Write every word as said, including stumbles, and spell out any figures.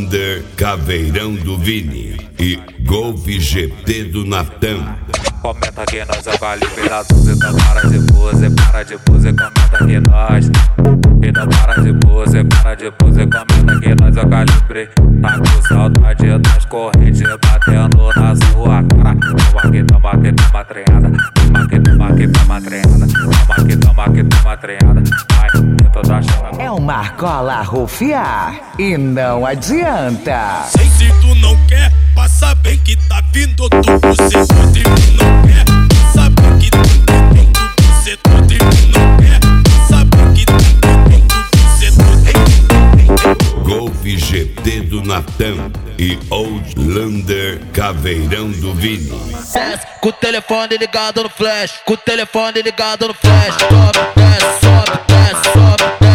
Lander, Caveirão do Vini e Golf G T do Natan. Comenta que nós é o calibre da doze, então para de pose, para de pose, comenta que nós. Então para de pose, para de pose, comenta que nós é o calibre. Tá com saudade das correntes batendo na sua cara. Toma que toma que toma treinada, toma que toma que toma treinada, toma que toma que toma treinada. Ai, eu tô achando. É uma argola rufiar e não adianta. Sei se tu não quer, passa bem que tá vindo do bucetão. Se tu não quer, passa bem que tá vindo do bucetão. Se tu não quer, passa bem que tá vindo do bucetão. Golf G T do Natan e Old Lander, Caveirão do Vini. Desce, com o telefone ligado no flash, com o telefone ligado no flash. Sobe, desce, sobe, desce, sobe, desce.